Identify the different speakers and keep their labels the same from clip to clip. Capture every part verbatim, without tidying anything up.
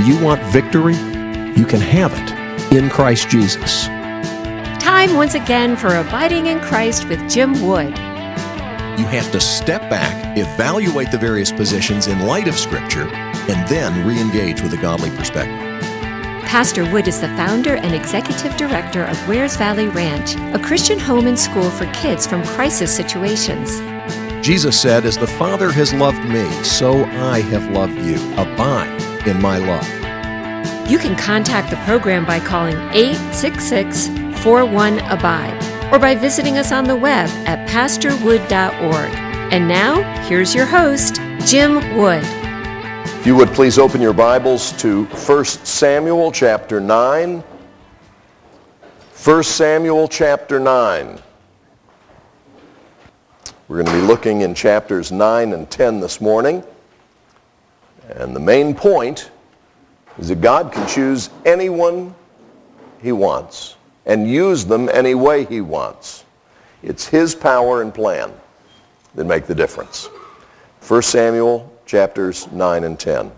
Speaker 1: Do you want victory? You can have it in Christ Jesus.
Speaker 2: Time once again for Abiding in Christ with Jim Wood.
Speaker 1: You have to step back, evaluate the various positions in light of Scripture, and then re-engage with a godly perspective.
Speaker 2: Pastor Wood is the founder and executive director of Wares Valley Ranch, a Christian home and school for kids from crisis situations.
Speaker 1: Jesus said, "As the Father has loved me, so I have loved you. Abide in my love."
Speaker 2: You can contact the program by calling eight six six, four one, abide or by visiting us on the web at pastor wood dot org. And now, here's your host, Jim Wood.
Speaker 3: If you would please open your Bibles to First Samuel chapter nine. First Samuel chapter nine. We're going to be looking in chapters nine and ten this morning. And the main point is that God can choose anyone he wants and use them any way he wants. It's his power and plan that make the difference. First Samuel chapters nine and ten.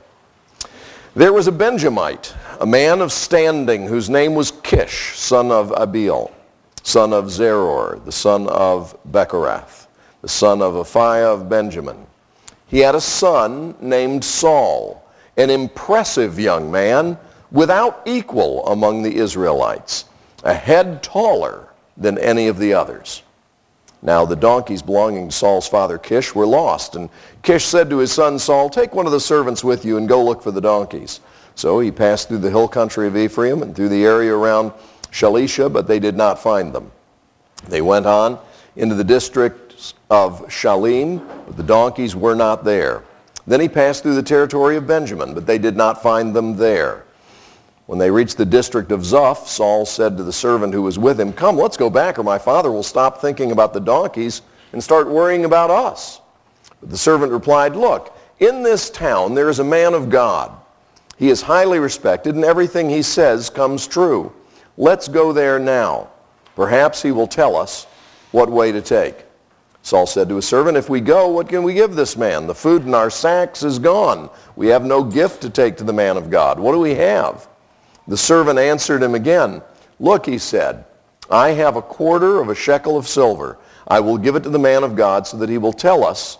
Speaker 3: There was a Benjamite, a man of standing, whose name was Kish, son of Abiel, son of Zeror, the son of Bechorath, the son of Aphiah of Benjamin. He had a son named Saul, an impressive young man without equal among the Israelites, a head taller than any of the others. Now the donkeys belonging to Saul's father Kish were lost, and Kish said to his son Saul, "Take one of the servants with you and go look for the donkeys." So he passed through the hill country of Ephraim and through the area around Shalisha, but they did not find them. They went on into the district of Shalim, but the donkeys were not there. Then he passed through the territory of Benjamin, but they did not find them there. When they reached the district of Zuph, Saul said to the servant who was with him, "Come, let's go back, or my father will stop thinking about the donkeys and start worrying about us." But the servant replied, "Look, in this town there is a man of God. He is highly respected, and everything he says comes true. Let's go there now. Perhaps he will tell us what way to take." Saul said to his servant, "If we go, what can we give this man? The food in our sacks is gone. We have no gift to take to the man of God. What do we have?" The servant answered him again. "Look," he said, "I have a quarter of a shekel of silver. I will give it to the man of God so that he will tell us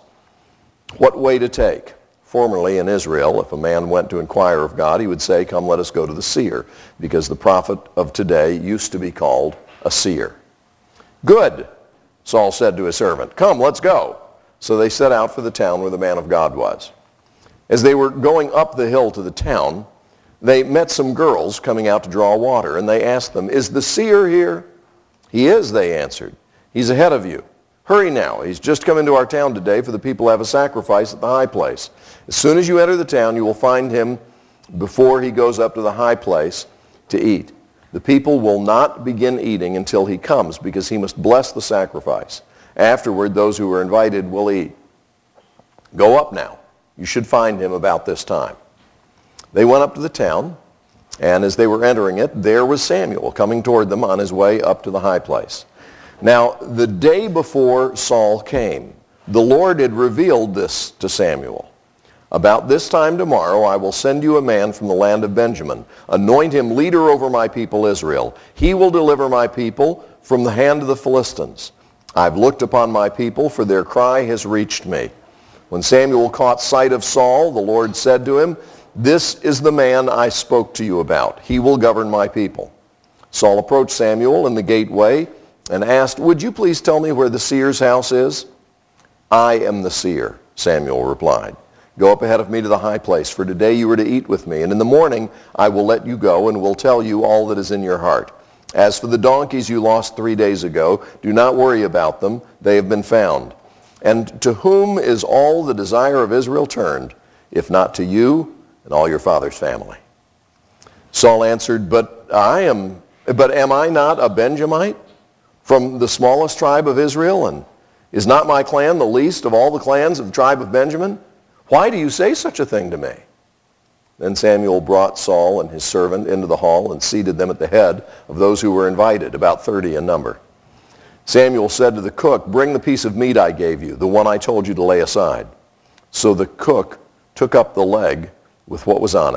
Speaker 3: what way to take." Formerly in Israel, if a man went to inquire of God, he would say, "Come, let us go to the seer," because the prophet of today used to be called a seer. "Good," Saul said to his servant. "Come, let's go." So they set out for the town where the man of God was. As they were going up the hill to the town, they met some girls coming out to draw water, and they asked them, "Is the seer here?" "He is," they answered. "He's ahead of you. Hurry now. He's just come into our town today, for the people have a sacrifice at the high place. As soon as you enter the town, you will find him before he goes up to the high place to eat. The people will not begin eating until he comes, because he must bless the sacrifice. Afterward, those who are invited will eat. Go up now. You should find him about this time." They went up to the town, and as they were entering it, there was Samuel coming toward them on his way up to the high place. Now, the day before Saul came, the Lord had revealed this to Samuel. "About this time tomorrow I will send you a man from the land of Benjamin. Anoint him leader over my people Israel. He will deliver my people from the hand of the Philistines. I've looked upon my people, for their cry has reached me." When Samuel caught sight of Saul, the Lord said to him, "This is the man I spoke to you about. He will govern my people." Saul approached Samuel in the gateway and asked, "Would you please tell me where the seer's house is?" "I am the seer," Samuel replied. "Go up ahead of me to the high place, for today you are to eat with me, and in the morning I will let you go and will tell you all that is in your heart. As for the donkeys you lost three days ago, do not worry about them. They have been found. And to whom is all the desire of Israel turned, if not to you and all your father's family?" Saul answered, "But I am, but am I not a Benjamite from the smallest tribe of Israel? And is not my clan the least of all the clans of the tribe of Benjamin? Why do you say such a thing to me?" Then Samuel brought Saul and his servant into the hall and seated them at the head of those who were invited, about thirty in number. Samuel said to the cook, "Bring the piece of meat I gave you, the one I told you to lay aside." So the cook took up the leg with what was on it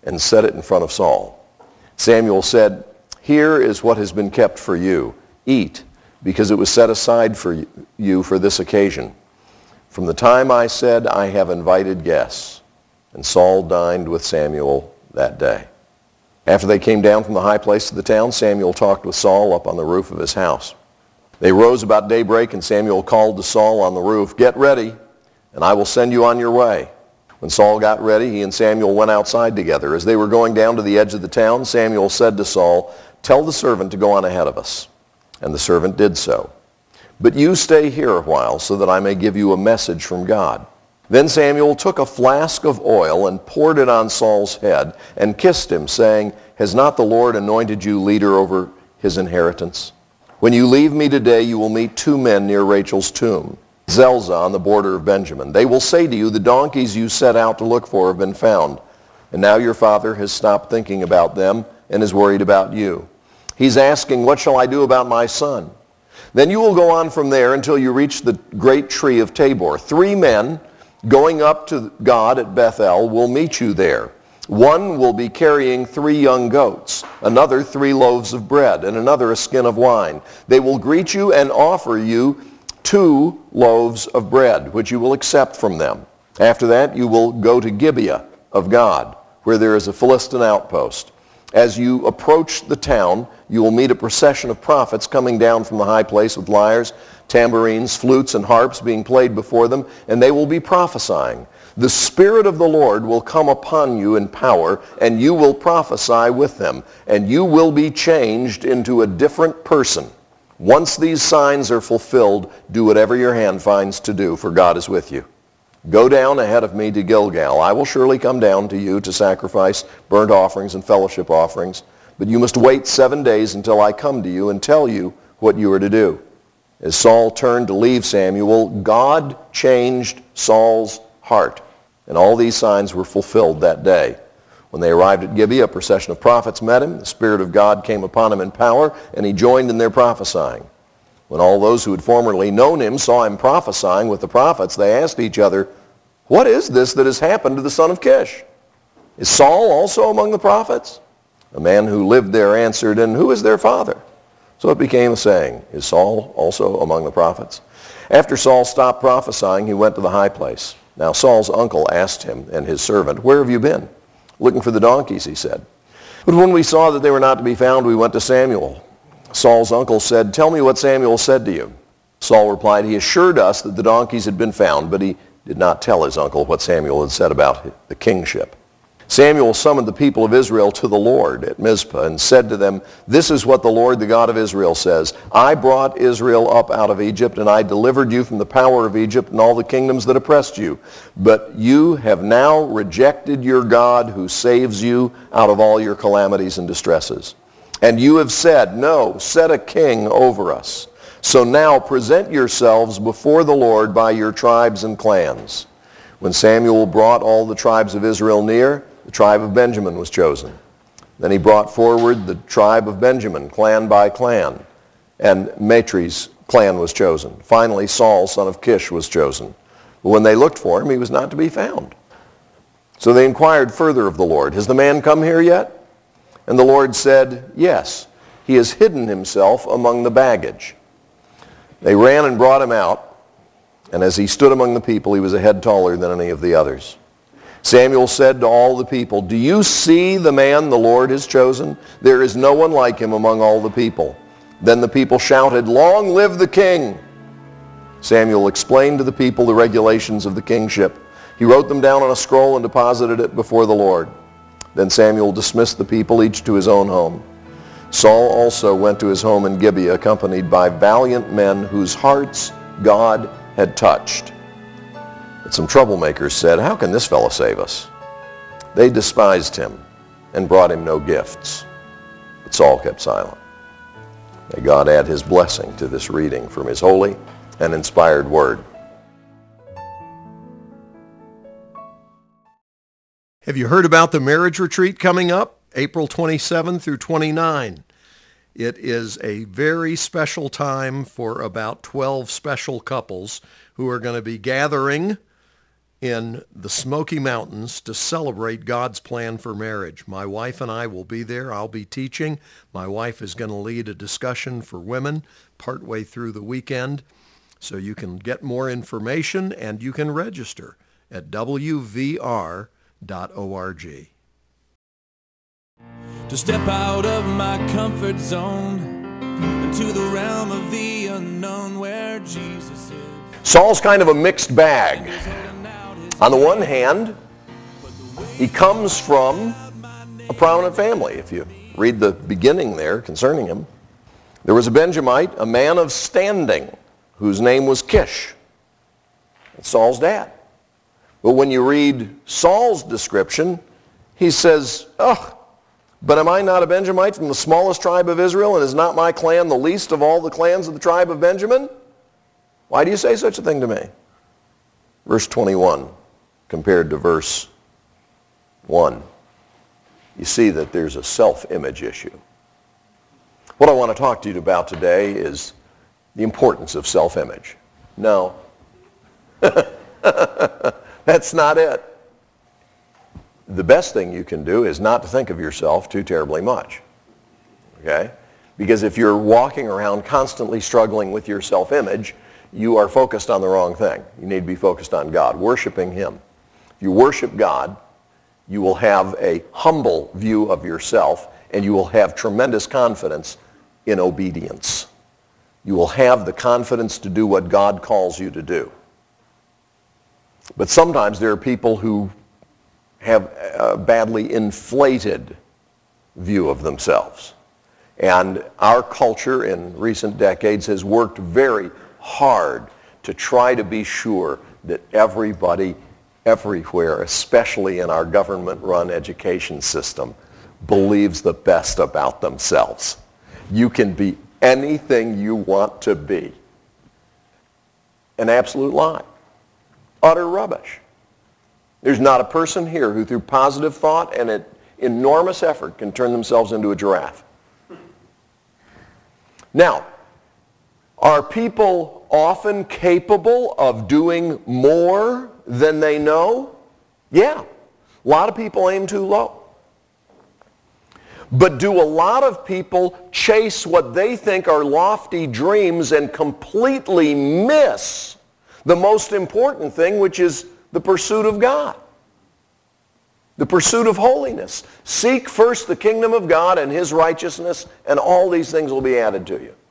Speaker 3: and set it in front of Saul. Samuel said, "Here is what has been kept for you. Eat, because it was set aside for you for this occasion. From the time I said, I have invited guests." And Saul dined with Samuel that day. After they came down from the high place of the town, Samuel talked with Saul up on the roof of his house. They rose about daybreak, and Samuel called to Saul on the roof, "Get ready, and I will send you on your way." When Saul got ready, he and Samuel went outside together. As they were going down to the edge of the town, Samuel said to Saul, "Tell the servant to go on ahead of us." And the servant did so. "But you stay here a while so that I may give you a message from God." Then Samuel took a flask of oil and poured it on Saul's head and kissed him, saying, "Has not the Lord anointed you leader over his inheritance? When you leave me today, you will meet two men near Rachel's tomb, Zelzah on the border of Benjamin. They will say to you, 'The donkeys you set out to look for have been found.' And now your father has stopped thinking about them and is worried about you. He's asking, 'What shall I do about my son?' Then you will go on from there until you reach the great tree of Tabor. Three men going up to God at Bethel will meet you there. One will be carrying three young goats, another three loaves of bread, and another a skin of wine. They will greet you and offer you two loaves of bread, which you will accept from them. After that, you will go to Gibeah of God, where there is a Philistine outpost. As you approach the town, you will meet a procession of prophets coming down from the high place with lyres, tambourines, flutes, and harps being played before them, and they will be prophesying. The Spirit of the Lord will come upon you in power, and you will prophesy with them, and you will be changed into a different person. Once these signs are fulfilled, do whatever your hand finds to do, for God is with you. Go down ahead of me to Gilgal. I will surely come down to you to sacrifice burnt offerings and fellowship offerings, but you must wait seven days until I come to you and tell you what you are to do." As Saul turned to leave Samuel, God changed Saul's heart, and all these signs were fulfilled that day. When they arrived at Gibeah, a procession of prophets met him. The Spirit of God came upon him in power, and he joined in their prophesying. When all those who had formerly known him saw him prophesying with the prophets, they asked each other, "What is this that has happened to the son of Kish? Is Saul also among the prophets?" A man who lived there answered, "And who is their father?" So it became a saying, "Is Saul also among the prophets?" After Saul stopped prophesying, he went to the high place. Now Saul's uncle asked him and his servant, "Where have you been?" "Looking for the donkeys," he said. "But when we saw that they were not to be found, we went to Samuel." Saul's uncle said, "Tell me what Samuel said to you." Saul replied, "He assured us that the donkeys had been found," but he did not tell his uncle what Samuel had said about the kingship. Samuel summoned the people of Israel to the Lord at Mizpah and said to them, "This is what the Lord, the God of Israel, says. I brought Israel up out of Egypt, and I delivered you from the power of Egypt and all the kingdoms that oppressed you. But you have now rejected your God who saves you out of all your calamities and distresses. And you have said, 'No, set a king over us.' So now present yourselves before the Lord by your tribes and clans." When Samuel brought all the tribes of Israel near, the tribe of Benjamin was chosen. Then he brought forward the tribe of Benjamin, clan by clan, and Matri's clan was chosen. Finally, Saul, son of Kish, was chosen. But when they looked for him, he was not to be found. So they inquired further of the Lord, "Has the man come here yet?" And the Lord said, "Yes, he has hidden himself among the baggage." They ran and brought him out, and as he stood among the people, he was a head taller than any of the others. Samuel said to all the people, "Do you see the man the Lord has chosen? There is no one like him among all the people." Then the people shouted, "Long live the king!" Samuel explained to the people the regulations of the kingship. He wrote them down on a scroll and deposited it before the Lord. Then Samuel dismissed the people, each to his own home. Saul also went to his home in Gibeah, accompanied by valiant men whose hearts God had touched. But some troublemakers said, "How can this fellow save us?" They despised him and brought him no gifts. But Saul kept silent. May God add his blessing to this reading from his holy and inspired word.
Speaker 4: Have you heard about the marriage retreat coming up? April twenty-seventh through twenty-ninth. It is a very special time for about twelve special couples who are going to be gathering in the Smoky Mountains to celebrate God's plan for marriage. My wife and I will be there. I'll be teaching. My wife is going to lead a discussion for women partway through the weekend. So you can get more information and you can register at w v r dot org.
Speaker 5: To step out of my comfort zone into the realm of the unknown where Jesus is.
Speaker 3: Saul's kind of a mixed bag. On the one hand, he comes from a prominent family. If you read the beginning there concerning him, there was a Benjamite, a man of standing, whose name was Kish. That's Saul's dad. But when you read Saul's description, he says, oh, but am I not a Benjamite from the smallest tribe of Israel, and is not my clan the least of all the clans of the tribe of Benjamin? Why do you say such a thing to me? Verse twenty-one, compared to verse one, you see that there's a self-image issue. What I want to talk to you about today is the importance of self-image. No. That's not it. The best thing you can do is not to think of yourself too terribly much. Okay? Because if you're walking around constantly struggling with your self-image, you are focused on the wrong thing. You need to be focused on God, worshiping Him. If you worship God, you will have a humble view of yourself, and you will have tremendous confidence in obedience. You will have the confidence to do what God calls you to do. But sometimes there are people who have a badly inflated view of themselves. And our culture in recent decades has worked very hard to try to be sure that everybody everywhere, especially in our government-run education system, believes the best about themselves. You can be anything you want to be. An absolute lie. Utter rubbish. There's not a person here who through positive thought and an enormous effort can turn themselves into a giraffe. Now, are people often capable of doing more than they know? Yeah. A lot of people aim too low. But do a lot of people chase what they think are lofty dreams and completely miss the most important thing, which is the pursuit of God, the pursuit of holiness? Seek first the kingdom of God and His righteousness, and all these things will be added to you.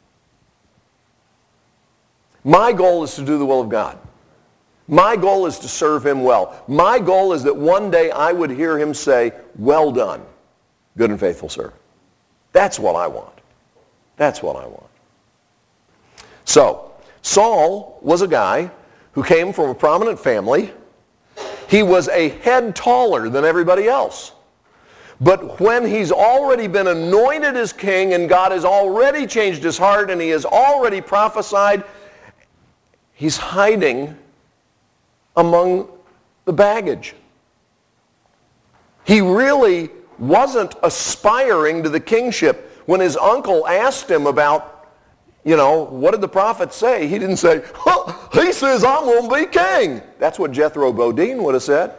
Speaker 3: My goal is to do the will of God. My goal is to serve Him well. My goal is that one day I would hear Him say, well done, good and faithful servant. That's what I want. That's what I want. So, Saul was a guy who came from a prominent family. He was a head taller than everybody else. But when he's already been anointed as king and God has already changed his heart and he has already prophesied, he's hiding among the baggage. He really wasn't aspiring to the kingship. When his uncle asked him about, you know, what did the prophet say? He didn't say, oh, he says I'm going to be king. That's what Jethro Bodine would have said.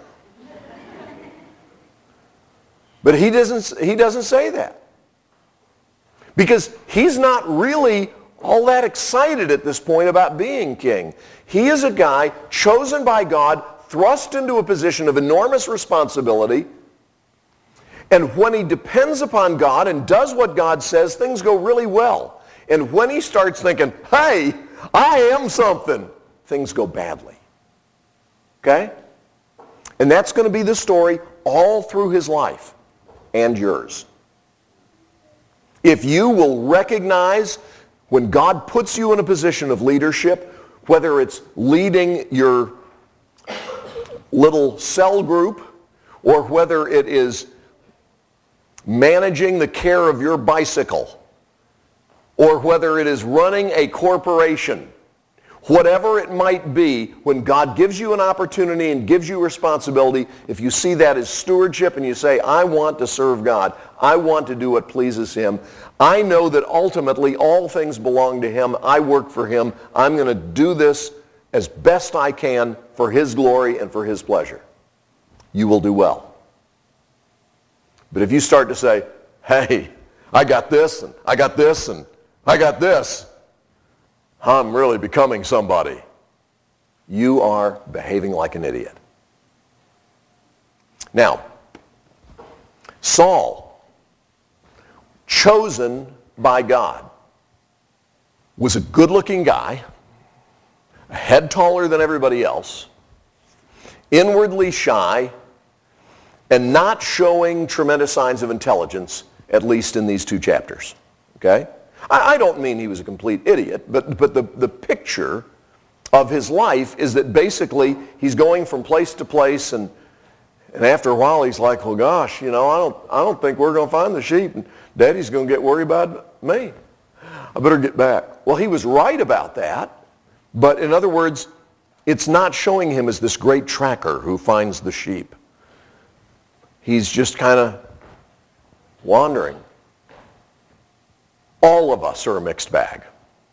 Speaker 3: But he doesn't, he doesn't say that. Because he's not really all that excited at this point about being king. He is a guy chosen by God, thrust into a position of enormous responsibility. And when he depends upon God and does what God says, things go really well. And when he starts thinking, hey, I am something, things go badly. Okay? And that's going to be the story all through his life and yours. If you will recognize when God puts you in a position of leadership, whether it's leading your little cell group or whether it is managing the care of your bicycle, or whether it is running a corporation, whatever it might be, when God gives you an opportunity and gives you responsibility, if you see that as stewardship and you say, I want to serve God, I want to do what pleases Him, I know that ultimately all things belong to Him, I work for Him, I'm going to do this as best I can for his glory and for his pleasure, you will do well. But if you start to say, hey, I got this, and I got this, and I got this, I'm really becoming somebody, you are behaving like an idiot. Now, Saul, chosen by God, was a good-looking guy, a head taller than everybody else, inwardly shy, and not showing tremendous signs of intelligence, at least in these two chapters. Okay? I, I don't mean he was a complete idiot, but, but the, the picture of his life is that basically he's going from place to place, and, and after a while he's like, well, gosh, you know, I don't, I don't think we're going to find the sheep, and Daddy's going to get worried about me. I better get back. Well, he was right about that. But in other words, it's not showing him as this great tracker who finds the sheep. He's just kind of wandering. All of us are a mixed bag.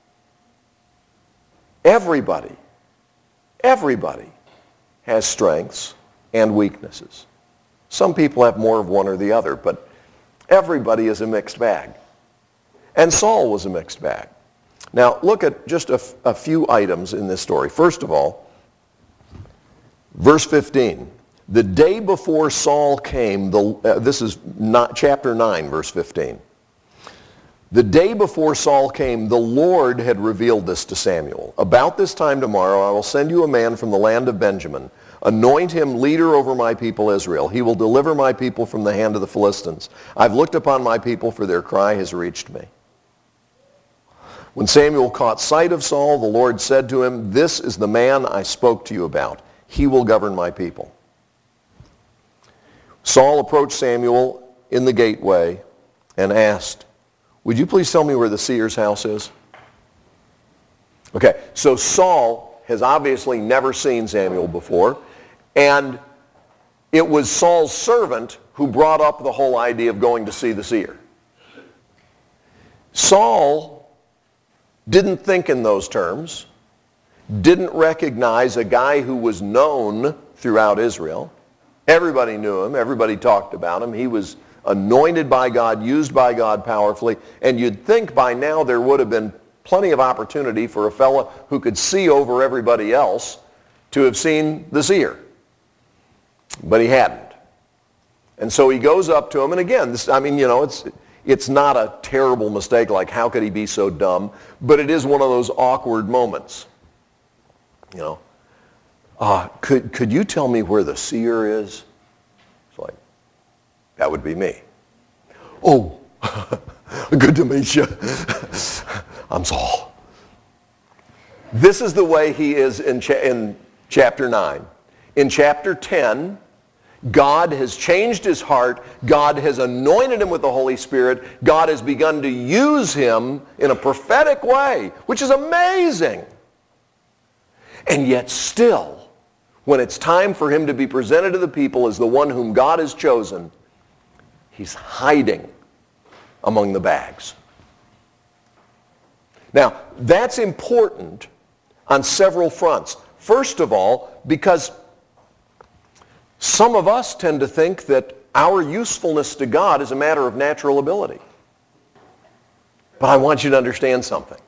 Speaker 3: Everybody, everybody has strengths and weaknesses. Some people have more of one or the other, but everybody is a mixed bag. And Saul was a mixed bag. Now, look at just a, a few items in this story. First of all, verse fifteen. The day before Saul came, the, uh, this is not, chapter nine, verse fifteen. The day before Saul came, the Lord had revealed this to Samuel. About this time tomorrow, I will send you a man from the land of Benjamin. Anoint him leader over my people Israel. He will deliver my people from the hand of the Philistines. I've looked upon my people, for their cry has reached me. When Samuel caught sight of Saul, the Lord said to him, this is the man I spoke to you about. He will govern my people. Saul approached Samuel in the gateway and asked, would you please tell me where the seer's house is? Okay, so Saul has obviously never seen Samuel before, and it was Saul's servant who brought up the whole idea of going to see the seer. Saul didn't think in those terms, didn't recognize a guy who was known throughout Israel. Everybody knew him. Everybody talked about him. He was anointed by God, used by God powerfully, and you'd think by now there would have been plenty of opportunity for a fellow who could see over everybody else to have seen the seer. But he hadn't. And so he goes up to him, and again, this, I mean, you know, it's... It's not a terrible mistake like how could he be so dumb, but it is one of those awkward moments. You know, uh, could, could you tell me where the seer is? It's like, that would be me. Oh, good to meet you. I'm Saul. This is the way he is in, cha- in chapter nine. In chapter ten, God has changed his heart. God has anointed him with the Holy Spirit. God has begun to use him in a prophetic way, which is amazing. And yet still, when it's time for him to be presented to the people as the one whom God has chosen, he's hiding among the bags. Now, that's important on several fronts. First of all, because some of us tend to think that our usefulness to God is a matter of natural ability. But I want you to understand something.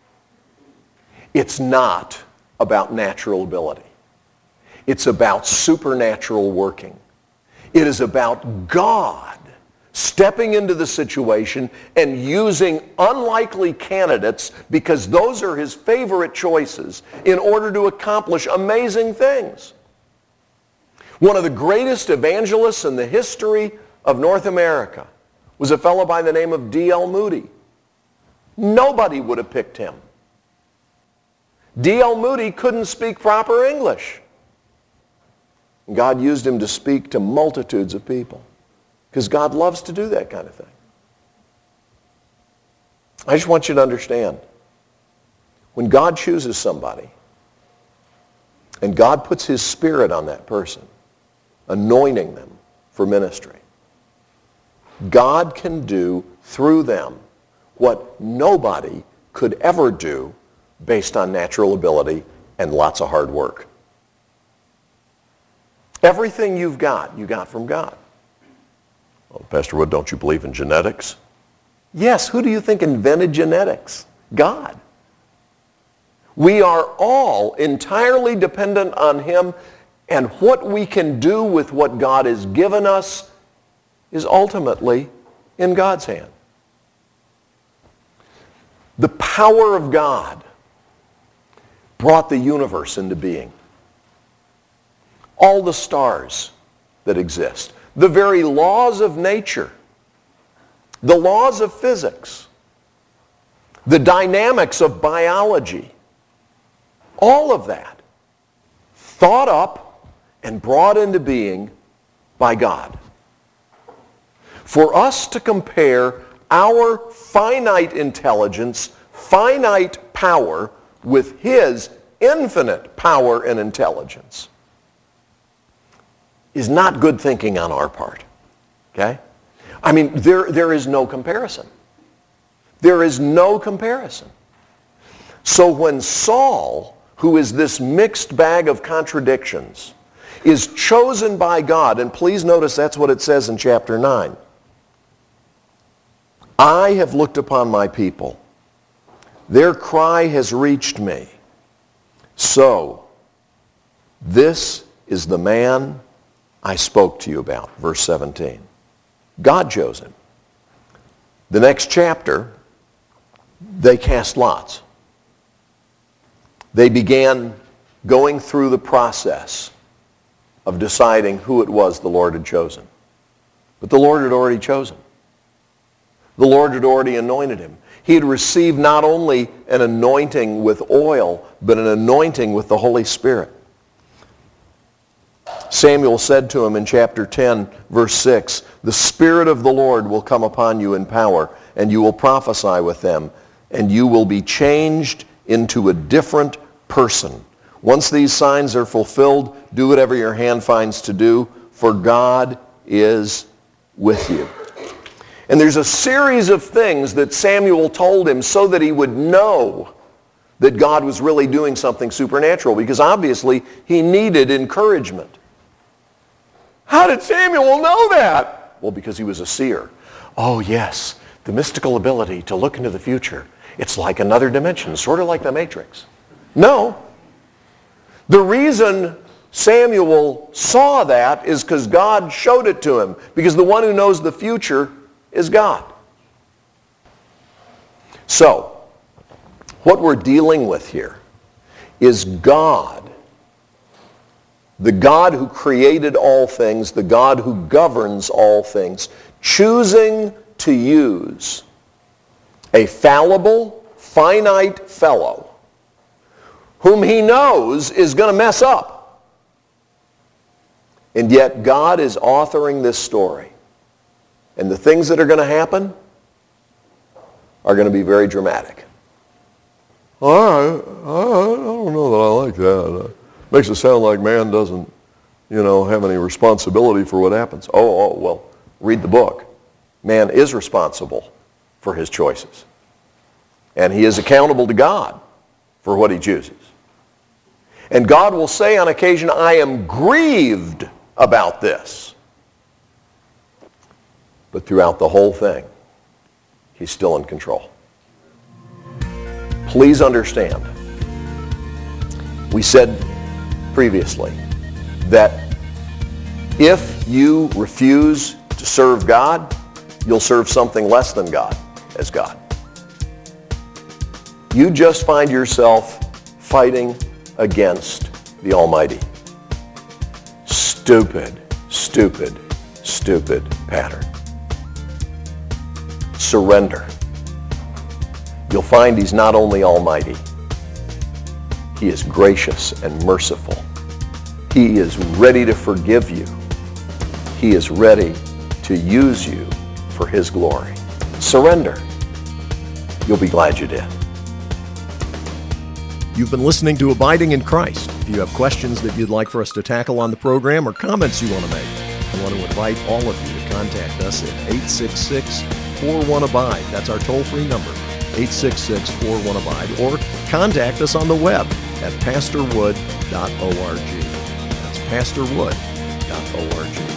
Speaker 3: It's not about natural ability. It's about supernatural working. It is about God stepping into the situation and using unlikely candidates, because those are his favorite choices, in order to accomplish amazing things. One of the greatest evangelists in the history of North America was a fellow by the name of D L Moody. Nobody would have picked him. D L Moody couldn't speak proper English. God used him to speak to multitudes of people, because God loves to do that kind of thing. I just want you to understand, when God chooses somebody and God puts his Spirit on that person, anointing them for ministry, God can do through them what nobody could ever do based on natural ability and lots of hard work. Everything you've got, you got from God. Well, Pastor Wood, don't you believe in genetics? Yes, who do you think invented genetics? God. We are all entirely dependent on him, and what we can do with what God has given us is ultimately in God's hand. The power of God brought the universe into being. All the stars that exist, the very laws of nature, the laws of physics, the dynamics of biology, all of that thought up and brought into being by God. For us to compare our finite intelligence, finite power, with his infinite power and intelligence is not good thinking on our part. Okay? I mean, there, there is no comparison. There is no comparison. So when Saul, who is this mixed bag of contradictions, is chosen by God, and please notice that's what it says in chapter nine. I have looked upon my people. Their cry has reached me. So, this is the man I spoke to you about. Verse seventeen. God chose him. The next chapter, they cast lots. They began going through the process of deciding who it was the Lord had chosen. But the Lord had already chosen. The Lord had already anointed him. He had received not only an anointing with oil, but an anointing with the Holy Spirit. Samuel said to him in chapter ten, verse six, the Spirit of the Lord will come upon you in power, and you will prophesy with them, and you will be changed into a different person. Once these signs are fulfilled, do whatever your hand finds to do, for God is with you. And there's a series of things that Samuel told him so that he would know that God was really doing something supernatural, because obviously he needed encouragement. How did Samuel know that? Well, because he was a seer. Oh yes, the mystical ability to look into the future. It's like another dimension, sort of like the Matrix. No. The reason Samuel saw that is because God showed it to him, because the one who knows the future is God. So, what we're dealing with here is God, the God who created all things, the God who governs all things, choosing to use a fallible, finite fellow whom he knows is going to mess up. And yet God is authoring this story. And the things that are going to happen are going to be very dramatic. All right, I don't know that I like that. It makes it sound like man doesn't, you know, have any responsibility for what happens. Oh, oh, well, read the book. Man is responsible for his choices. And he is accountable to God for what he chooses. And God will say on occasion, I am grieved about this. But throughout the whole thing, he's still in control. Please understand, we said previously that if you refuse to serve God, you'll serve something less than God as God. You just find yourself fighting against the Almighty. Stupid, stupid, stupid pattern. Surrender. You'll find he's not only almighty, he is gracious and merciful. He is ready to forgive you. He is ready to use you for his glory. Surrender. You'll be glad you did.
Speaker 1: You've been listening to Abiding in Christ. If you have questions that you'd like for us to tackle on the program or comments you want to make, I want to invite all of you to contact us at eight six six, four one, abide. That's our toll-free number, eight six six, four one, abide. Or contact us on the web at pastor wood dot org. That's pastor wood dot org.